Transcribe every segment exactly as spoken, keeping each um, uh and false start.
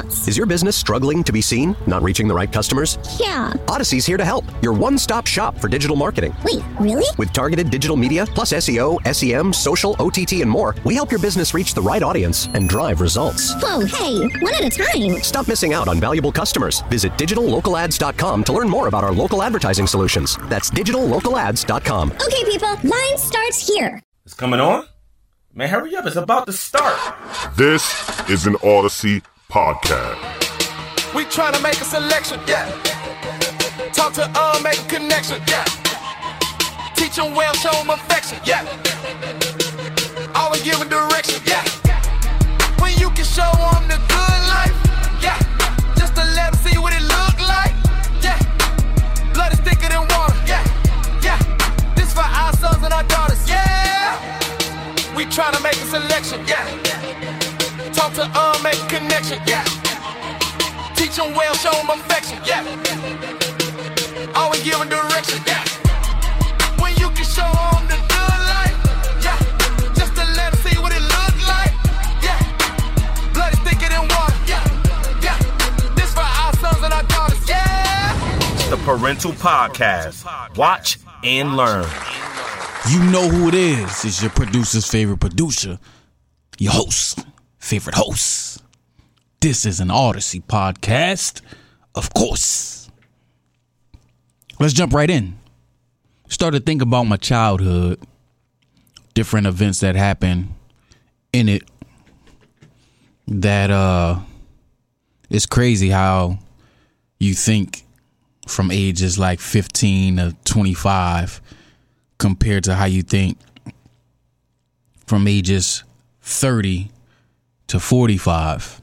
nuts. Is your business struggling to be seen? Not reaching the right customers? Yeah. Odyssey's here to help. Your one-stop shop for digital marketing. Wait, really? With targeted digital media, plus S E O, S E M, social, O T T, and more, we help your business reach the right audience and drive results. Whoa, hey, one at a time. Stop missing out on valuable customers. Visit digital local ads dot com to learn more about our local advertising solutions. That's digital local ads dot com. Okay, people, line starts here. It's coming on? Man, hurry up. It's about to start. This is an Odyssey podcast. We trying to make a selection, yeah. Talk to um, make a connection, yeah. Teach them well, show them affection, yeah. Always giving direction, yeah. When you can show them the good life, yeah. Just to let them see what it look like, yeah. Blood is thicker than water, yeah. Yeah. This for our sons and our daughters, yeah. We tryna make a selection, yeah. Talk to um, make a connection, yeah. Teach them well, show them affection, yeah. Always giving direction, yeah. When you can show them the good life, yeah. Just to let them see what it look like, yeah. Blood is thicker than water, yeah. Yeah. This for our sons and our daughters, yeah. The Parental Podcast. Watch and learn. You know who it is. It's your producer's favorite producer. Your host, favorite host. This is an Odyssey podcast, of course. Let's jump right in. Started thinking about my childhood, different events that happened in it. That uh, it's crazy how you think from ages like fifteen to twenty-five compared to how you think from ages thirty to forty-five,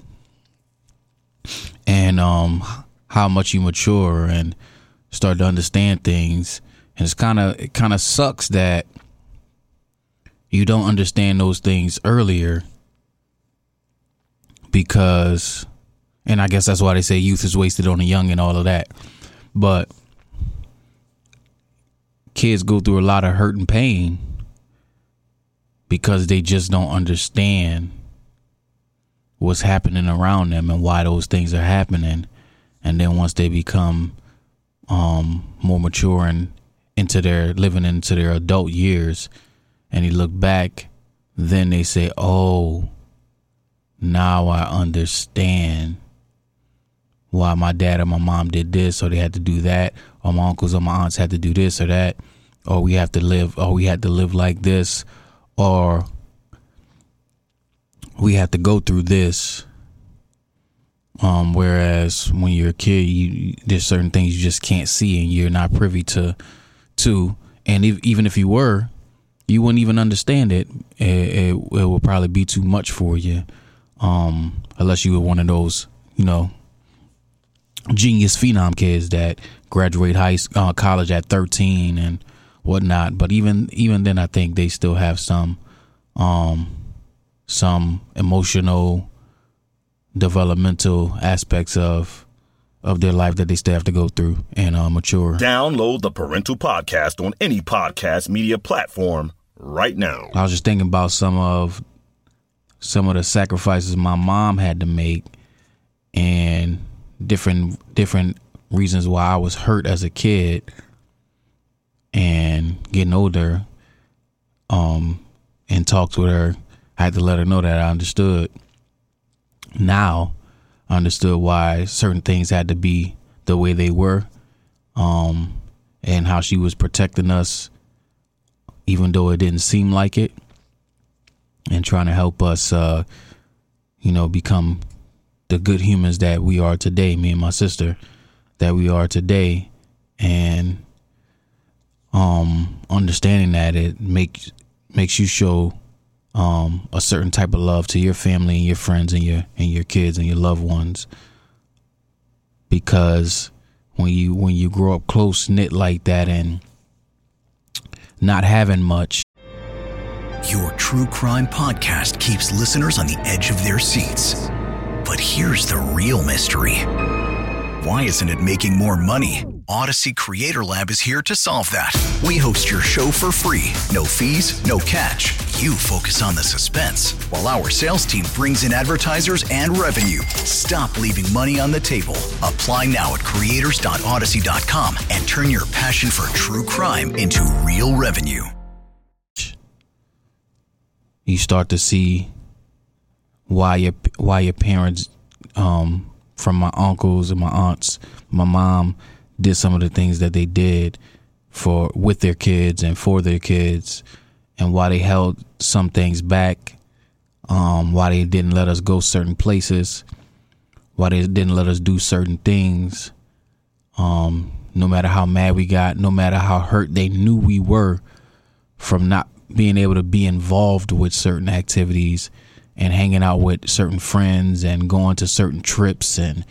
and um, how much you mature and start to understand things. And it's kind of it kind of sucks that you don't understand those things earlier, because, and I guess that's why they say youth is wasted on the young and all of that. But kids go through a lot of hurt and pain because they just don't understand what's happening around them and why those things are happening. And then once they become um, more mature and into their living into their adult years, and you look back, then they say, oh, now I understand why my dad or my mom did this, or they had to do that, or my uncles or my aunts had to do this or that, or we have to live, or we had to live like this, or we have to go through this. Um, whereas when you're a kid, you, there's certain things you just can't see and you're not privy to, to, and if, even if you were, you wouldn't even understand it. It, it, it would probably be too much for you, um, unless you were one of those, you know, genius phenom kids that graduate high uh, college at thirteen and whatnot. But even even then, I think they still have some um, some emotional, developmental aspects of of their life that they still have to go through and uh, mature. Download the Parental Podcast on any podcast media platform right now. I was just thinking about some of some of the sacrifices my mom had to make, and different different reasons why I was hurt as a kid, and getting older, um, and talked with her. I had to let her know that I understood. Now, I understood why certain things had to be the way they were, um, and how she was protecting us, even though it didn't seem like it, and trying to help us, uh, you know, become the good humans that we are today, me and my sister, that we are today. And um, understanding that it makes makes you show um, a certain type of love to your family and your friends and your and your kids and your loved ones. Because when you when you grow up close knit like that and not having much. Your true crime podcast keeps listeners on the edge of their seats. But here's the real mystery. Why isn't it making more money? Odyssey Creator Lab is here to solve that. We host your show for free. No fees, no catch. you focus on the suspense while our sales team brings in advertisers and revenue. Stop leaving money on the table. Apply now at creators dot odyssey dot com and turn your passion for true crime into real revenue. You start to see why your why your parents, um, from my uncles and my aunts, my mom, did some of the things that they did for with their kids and for their kids, and why they held some things back, um, why they didn't let us go certain places, why they didn't let us do certain things. Um, no matter how mad we got, no matter how hurt they knew we were from not being able to be involved with certain activities and hanging out with certain friends and going to certain trips and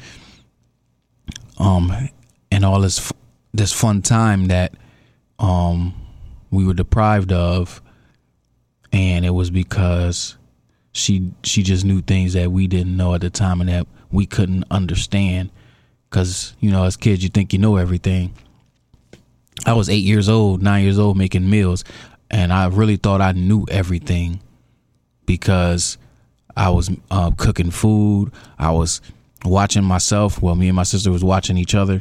um and all this this fun time that um we were deprived of, and it was because she she just knew things that we didn't know at the time and that we couldn't understand, because, you know, as kids you think you know everything. I was eight years old, nine years old, making meals, and I really thought I knew everything because I was uh, cooking food. I was watching myself. Well, me and my sister was watching each other.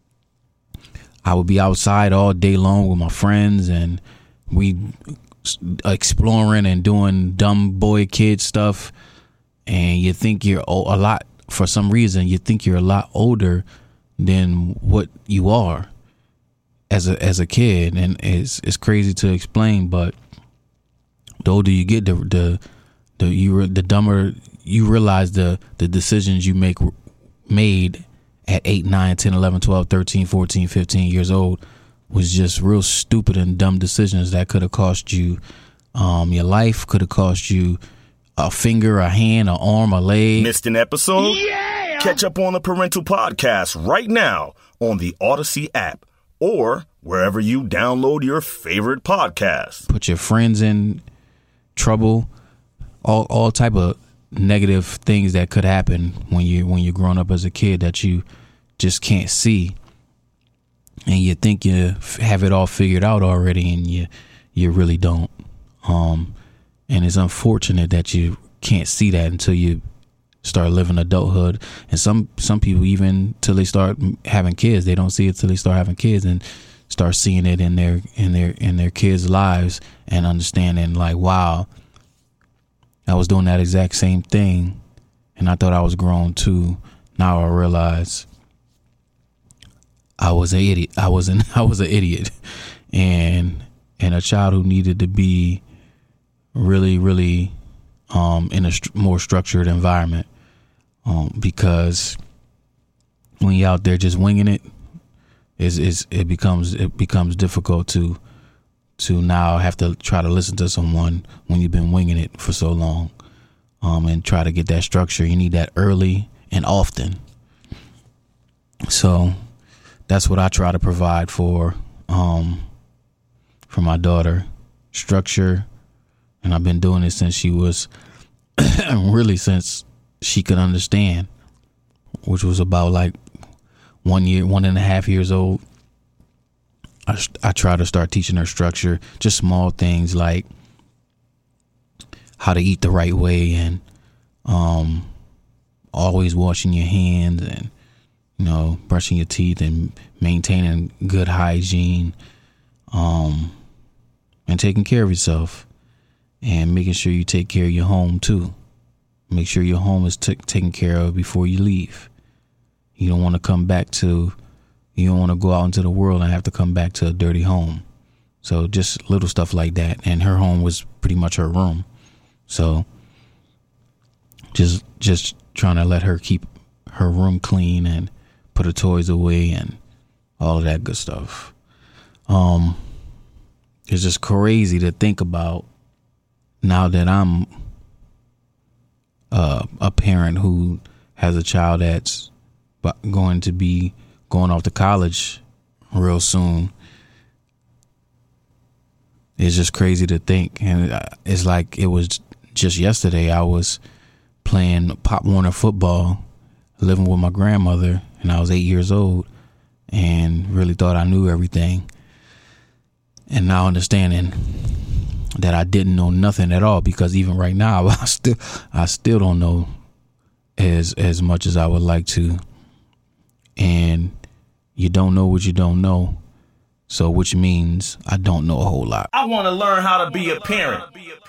I would be outside all day long with my friends, and we exploring and doing dumb boy kid stuff. And you think you're a lot, for some reason, you think you're a lot older than what you are as a as a kid, and it's it's crazy to explain. But the older you get, the the the you the dumber you realize the the decisions you make made at eight, nine, ten, eleven, twelve, thirteen, fourteen, fifteen years old was just real stupid and dumb decisions that could have cost you um, your life, could have cost you a finger, a hand, an arm, a leg. Missed an episode? Yeah! Catch up on the Parental Podcast right now on the Odyssey app or wherever you download your favorite podcasts. Put your friends in trouble, all all type of negative things that could happen when you when you're growing up as a kid that you just can't see, and you think you have it all figured out already, and you you really don't. Um, and it's unfortunate that you can't see that until you start living adulthood. And some some people, even till they start having kids, they don't see it till they start having kids and start seeing it in their in their in their kids' lives and understanding, like, wow, I was doing that exact same thing, and I thought I was grown too. Now I realize I was an idiot. I was an I was an idiot, and and a child who needed to be really, really um, in a st- more structured environment, um, because when you're out there just winging it, is is it becomes it becomes difficult to to now have to try to listen to someone when you've been winging it for so long, um, and try to get that structure. You need that early and often. So that's what I try to provide for um, for my daughter, structure. And I've been doing it since she was really since she could understand, which was about like one year, one and a half years old. I, I try to start teaching her structure, just small things like how to eat the right way, and um, always washing your hands, and, you know, brushing your teeth and maintaining good hygiene, um, and taking care of yourself, and making sure you take care of your home too. Make sure your home is t- taken care of before you leave. You don't want to come back to, you don't want to go out into the world and have to come back to a dirty home. So just little stuff like that. And her home was pretty much her room. So just just trying to let her keep her room clean and put her toys away and all of that good stuff. Um, it's just crazy to think about now that I'm uh, a parent who has a child that's going to be going off to college real soon. It's just crazy to think. And it's like it was just yesterday I was playing Pop Warner football, living with my grandmother, and I was eight years old and really thought I knew everything. And now understanding that I didn't know nothing at all, because even right now I still I still don't know as as much as I would like to. And you don't know what you don't know, so which means I don't know a whole lot. I want to learn how to be a parent.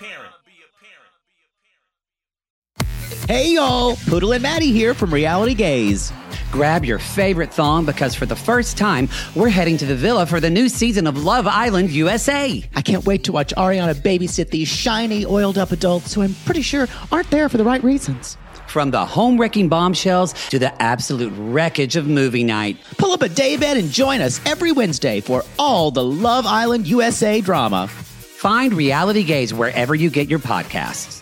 Hey y'all, Poodle and Maddie here from Reality Gaze. Grab your favorite thong, because for the first time, we're heading to the villa for the new season of Love Island U S A. I can't wait to watch Ariana babysit these shiny, oiled-up adults who I'm pretty sure aren't there for the right reasons. From the home-wrecking bombshells to the absolute wreckage of movie night. Pull up a daybed and join us every Wednesday for all the Love Island U S A drama. Find Reality Gaze wherever you get your podcasts.